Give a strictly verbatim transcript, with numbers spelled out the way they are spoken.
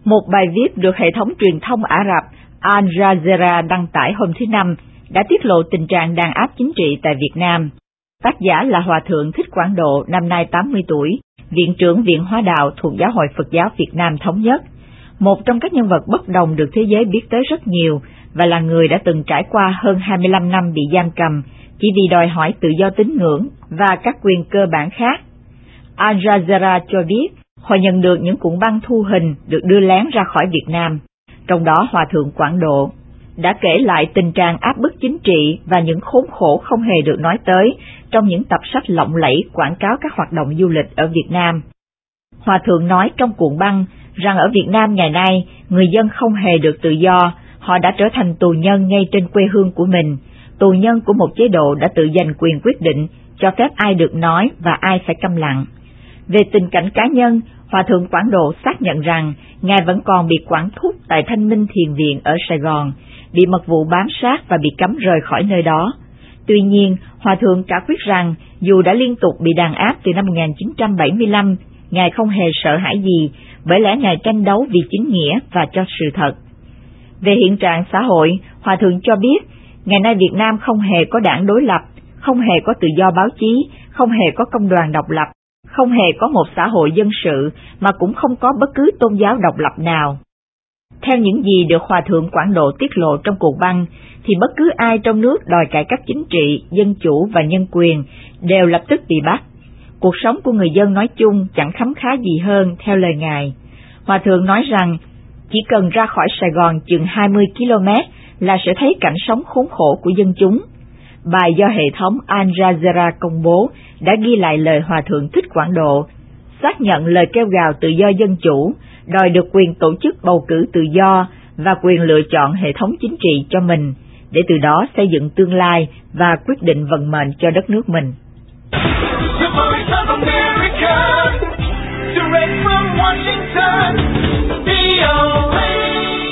Một bài viết được hệ thống truyền thông Ả Rập Al Jazeera đăng tải hôm thứ Năm đã tiết lộ tình trạng đàn áp chính trị tại Việt Nam. Tác giả là Hòa thượng Thích Quảng Độ, năm nay tám mươi tuổi, Viện trưởng Viện Hóa đạo thuộc Giáo hội Phật giáo Việt Nam Thống nhất, một trong các nhân vật bất đồng được thế giới biết tới rất nhiều và là người đã từng trải qua hơn hai mươi lăm năm bị giam cầm chỉ vì đòi hỏi tự do tín ngưỡng và các quyền cơ bản khác. Al Jazeera cho biết họ nhận được những cuộn băng thu hình được đưa lén ra khỏi Việt Nam, trong đó Hòa thượng Quảng Độ đã kể lại tình trạng áp bức chính trị và những khốn khổ không hề được nói tới trong những tập sách lộng lẫy quảng cáo các hoạt động du lịch ở Việt Nam. Hòa thượng nói trong cuộn băng rằng ở Việt Nam ngày nay, người dân không hề được tự do, họ đã trở thành tù nhân ngay trên quê hương của mình, tù nhân của một chế độ đã tự giành quyền quyết định, cho phép ai được nói và ai phải câm lặng. Về tình cảnh cá nhân, Hòa thượng Quảng Độ xác nhận rằng Ngài vẫn còn bị quản thúc tại Thanh Minh Thiền Viện ở Sài Gòn, bị mật vụ bám sát và bị cấm rời khỏi nơi đó. Tuy nhiên, Hòa thượng cả quyết rằng dù đã liên tục bị đàn áp từ năm một nghìn chín trăm bảy mươi lăm, Ngài không hề sợ hãi gì, bởi lẽ Ngài tranh đấu vì chính nghĩa và cho sự thật. Về hiện trạng xã hội, Hòa thượng cho biết, ngày nay Việt Nam không hề có đảng đối lập, không hề có tự do báo chí, không hề có công đoàn độc lập, không hề có một xã hội dân sự, mà cũng không có bất cứ tôn giáo độc lập nào. Theo những gì được Hòa thượng Quảng Độ tiết lộ trong cuộn băng, thì bất cứ ai trong nước đòi cải cách chính trị, dân chủ và nhân quyền đều lập tức bị bắt. Cuộc sống của người dân nói chung chẳng khấm khá gì hơn, theo lời Ngài. Hòa thượng nói rằng, chỉ cần ra khỏi Sài Gòn chừng hai mươi ki lô mét là sẽ thấy cảnh sống khốn khổ của dân chúng. Bài do hệ thống Al Jazeera công bố đã ghi lại lời Hòa thượng Thích Quảng Độ, xác nhận lời kêu gào tự do dân chủ, đòi được quyền tổ chức bầu cử tự do và quyền lựa chọn hệ thống chính trị cho mình, để từ đó xây dựng tương lai và quyết định vận mệnh cho đất nước mình.